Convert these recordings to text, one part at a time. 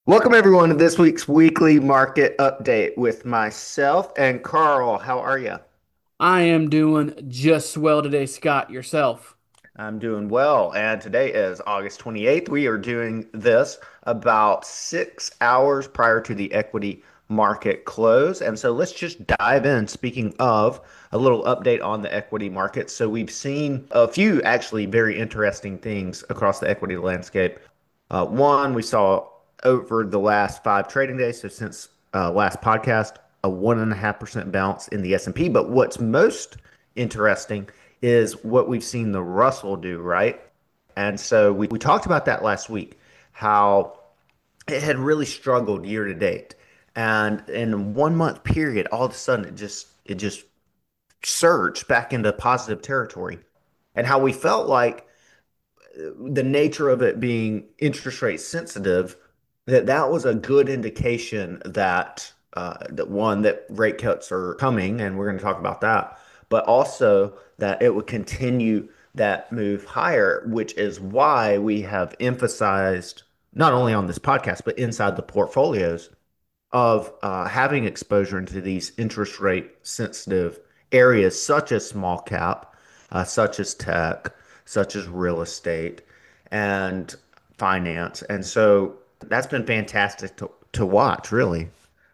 Welcome everyone to this week's weekly market update with myself and Carl. How are you? I am doing just well today, Scott. Yourself. I'm doing well, and today is August 28th. We are doing this about 6 hours prior to the equity market close. And so let's just dive in. Speaking of a little update on the equity market. So we've seen a few actually very interesting things across the equity landscape. One, we saw over the last five trading days, so since last podcast, a 1.5% bounce in the S&P. But what's most interesting is what we've seen the Russell do, right? And so we talked about that last week, how it had really struggled year to date. And in a 1 month period, all of a sudden it just surged back into positive territory. And how we felt like the nature of it being interest rate sensitive, that was a good indication that one, that rate cuts are coming, and we're going to talk about that, but also that it would continue that move higher, which is why we have emphasized not only on this podcast but inside the portfolios of having exposure into these interest rate sensitive areas such as small cap, such as tech, such as real estate and finance. And so that's been fantastic to watch, really.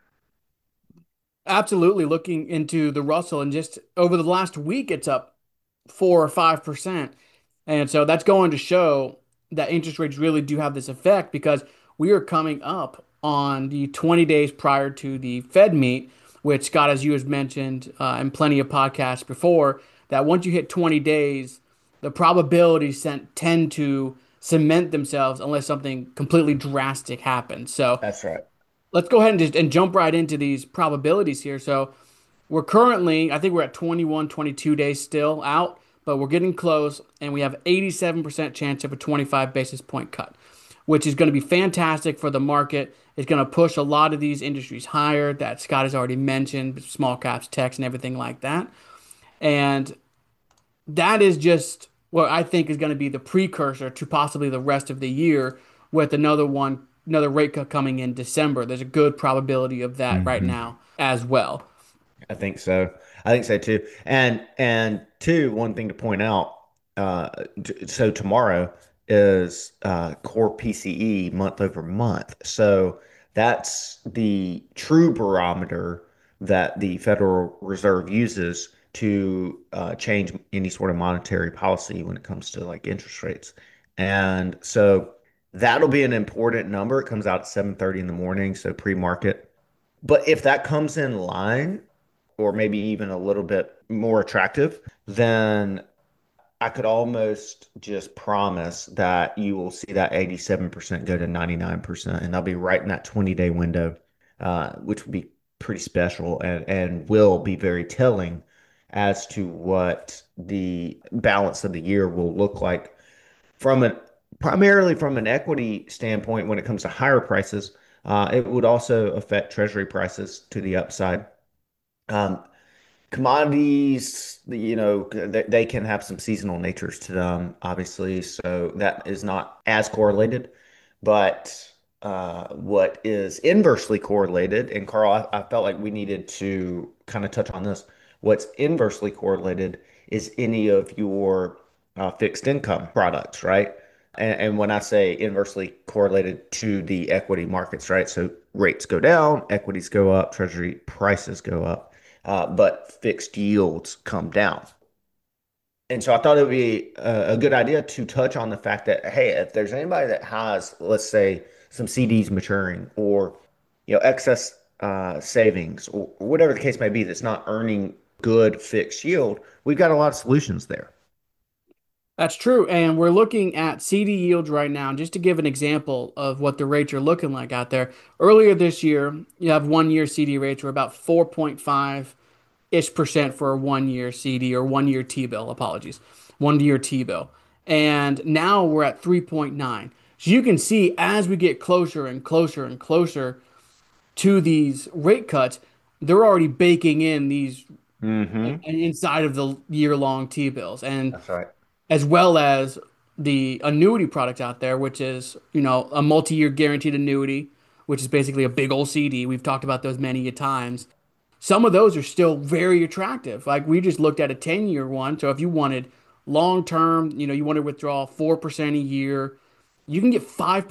Absolutely. Looking into the Russell and just over the last week, it's up 4 or 5%. And so that's going to show that interest rates really do have this effect because we are coming up on the 20 days prior to the Fed meet, which Scott, as you has mentioned in plenty of podcasts before, that once you hit 20 days, the probabilities tend to cement themselves unless something completely drastic happens. So That's right. let's go ahead and just jump right into these probabilities here. So we're currently, I think we're at 21, 22 days still out, but we're getting close, and we have 87% chance of a 25 basis point cut, which is going to be fantastic for the market. It's going to push a lot of these industries higher that Scott has already mentioned, small caps, techs, and everything like that. And that is just what I think is going to be the precursor to possibly the rest of the year with another rate cut coming in December. There's a good probability of that right Hmm. now as well. I think so. I think so too. And two, one thing to point out. Uh, so tomorrow is core PCE month over month. So that's the true barometer that the Federal Reserve uses to change any sort of monetary policy when it comes to like interest rates. And so that'll be an important number. It comes out at 7:30 in the morning, so pre-market. But if that comes in line, or maybe even a little bit more attractive, then I could almost just promise that you will see that 87% go to 99%, and I'll be right in that 20-day window, which would be pretty special and will be very telling as to what the balance of the year will look like from an primarily from an equity standpoint when it comes to higher prices. It would also affect treasury prices to the upside. Um, Commodities, they can have some seasonal natures to them, obviously, so that is not as correlated. But what is inversely correlated, and Carl, I felt like we needed to kind of touch on this. What's inversely correlated is any of your fixed income products, right? And when I say inversely correlated to the equity markets, right? So rates go down, equities go up, treasury prices go up, but fixed yields come down. And so I thought it would be a good idea to touch on the fact that, hey, if there's anybody that has, let's say, some CDs maturing or, excess savings or whatever the case may be that's not earning good fixed yield, we've got a lot of solutions there. That's true. And we're looking at CD yields right now. Just to give an example of what the rates are looking like out there. Earlier this year, you have 1 year CD rates were about 4.5-ish percent for a 1 year CD or 1 year T-bill, apologies. 1 year T-bill. And now we're at 3.9. So you can see as we get closer and closer and closer to these rate cuts, they're already baking in these Hmm. inside of the year-long T-bills. And That's right. as well as the annuity product out there, which is, a multi-year guaranteed annuity which is basically a big old CD. We've talked about those many a times. Some of those are still very attractive. Like we just looked at a 10-year one. So if you wanted long term, you want to withdraw 4% a year, you can get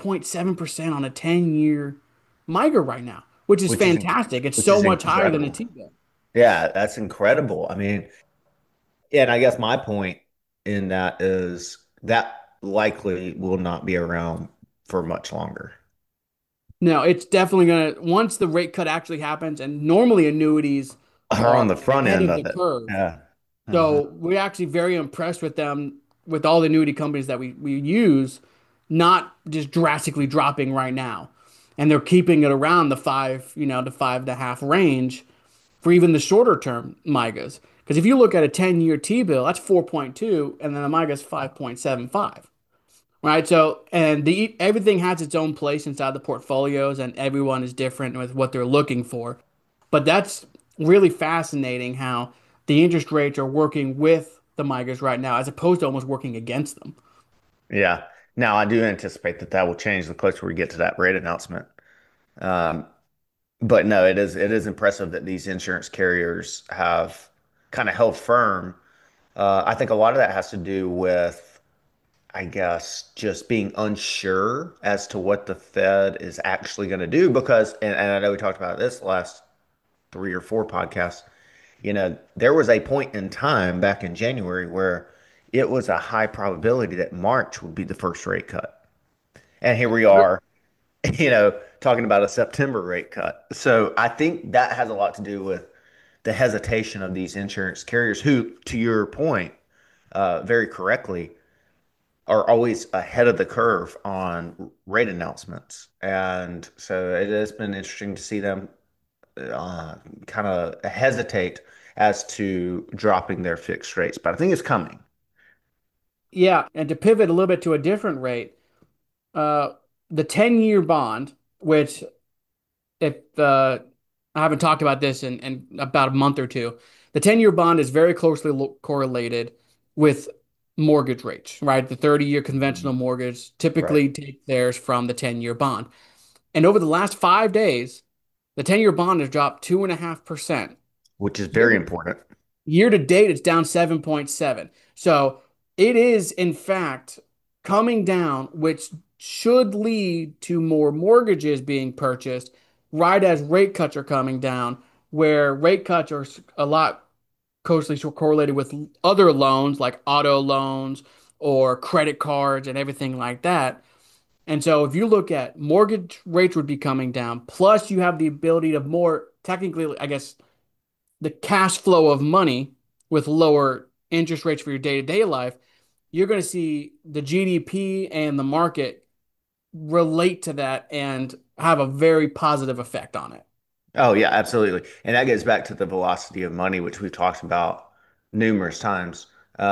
5.7% on a 10-year MIGA right now, which is which is fantastic. It's which so is much higher than a incredible. T-bill. Yeah, that's incredible. I mean, and I guess my point in that is that likely will not be around for much longer. No, it's definitely gonna once the rate cut actually happens, and normally annuities Are on are the front ahead end of of the it. curve. Yeah. Uh-huh. So we're actually very impressed with them, with all the annuity companies that we use, not just drastically dropping right now. And they're keeping it around the five, the 5.5 range for even the shorter term MIGAs. Because if you look at a 10-year T-bill, that's 4.2, and then a MIGA's 5.75. Right. So, and everything has its own place inside the portfolios, and everyone is different with what they're looking for. But that's really fascinating how the interest rates are working with the MIGAs right now, as opposed to almost working against them. Yeah. Now I do anticipate that that will change the closer we get to that rate announcement. Um, but no, it is impressive that these insurance carriers have kind of held firm. I think a lot of that has to do with, I guess, just being unsure as to what the Fed is actually going to do because, and I know we talked about this last 3 or 4 podcasts, there was a point in time back in January where it was a high probability that March would be the first rate cut. And here we are, talking about a September rate cut. So I think that has a lot to do with the hesitation of these insurance carriers who, to your point, very correctly, are always ahead of the curve on rate announcements. And so it has been interesting to see them uh, kind of hesitate as to dropping their fixed rates. But I think it's coming. Yeah. And to pivot a little bit to a different rate, uh, the 10-year bond, which if I haven't talked about this in about a month or two. The 10-year bond is very closely correlated with mortgage rates, right? The 30-year conventional mortgage Right. typically take theirs from the 10-year bond. And over the last 5 days, the 10-year bond has dropped 2.5%. Which is Year very to important. Year to date, it's down 7.7. So it is, in fact, coming down, which should lead to more mortgages being purchased right as rate cuts are coming down, where rate cuts are a lot closely correlated with other loans like auto loans or credit cards and everything like that. And so if you look at mortgage rates would be coming down, plus you have the ability of more technically, I guess, the cash flow of money with lower interest rates for your day-to-day life, you're going to see the GDP and the market relate to that and have a very positive effect on it. Oh, yeah, absolutely. And that gets back to the velocity of money, which we've talked about numerous times.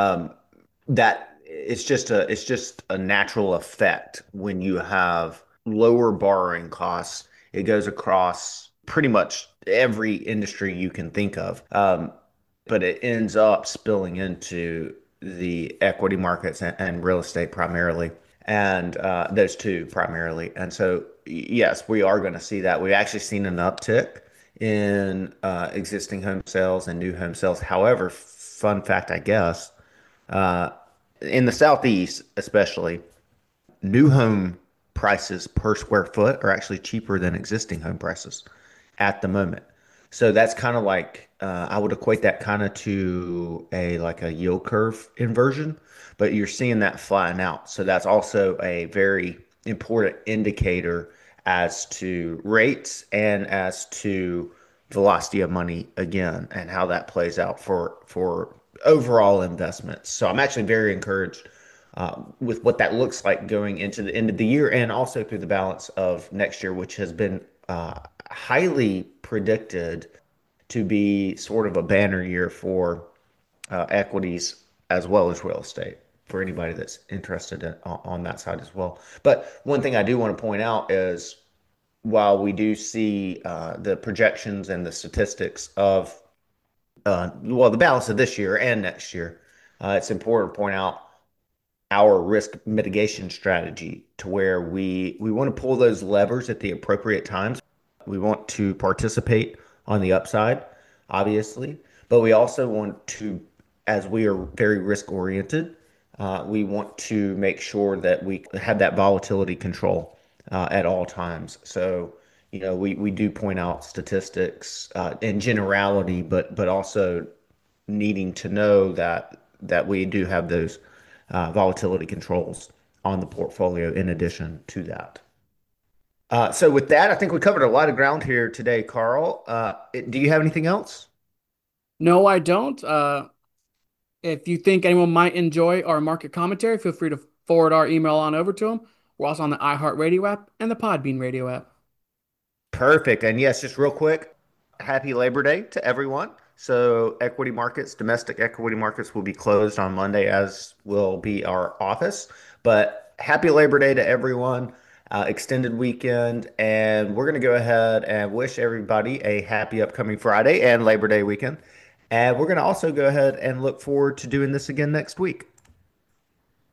That it's just a natural effect when you have lower borrowing costs. It goes across pretty much every industry you can think of. But it ends up spilling into the equity markets and real estate primarily, and those two primarily. And so, yes, we are going to see that. We've actually seen an uptick in existing home sales and new home sales. However, fun fact, I guess, uh, in the Southeast, especially, new home prices per square foot are actually cheaper than existing home prices at the moment. So that's kind of like I would equate that kind of to a like a yield curve inversion, but you're seeing that flatten out. So that's also a very important indicator as to rates and as to velocity of money again and how that plays out for overall investments. So I'm actually very encouraged with what that looks like going into the end of the year and also through the balance of next year, which has been highly predicted to be sort of a banner year for equities as well as real estate for anybody that's interested on that side as well. But one thing I do want to point out is while we do see the projections and the statistics of well, the balance of this year and next year, it's important to point out our risk mitigation strategy to where we want to pull those levers at the appropriate times. We want to participate on the upside, obviously, but we also want to, as we are very risk oriented, we want to make sure that we have that volatility control at all times. So, we do point out statistics in generality, but also needing to know that we do have those volatility controls on the portfolio in addition to that. So with that, I think we covered a lot of ground here today, Carl. Do you have anything else? No, I don't. If you think anyone might enjoy our market commentary, feel free to forward our email on over to them. We're also on the iHeartRadio app and the Podbean radio app. Perfect. And yes, just real quick, happy Labor Day to everyone. So equity markets, domestic equity markets will be closed on Monday, as will be our office. But happy Labor Day to everyone. Extended weekend, and we're going to go ahead and wish everybody a happy upcoming Friday and Labor Day weekend. And we're going to also go ahead and look forward to doing this again next week.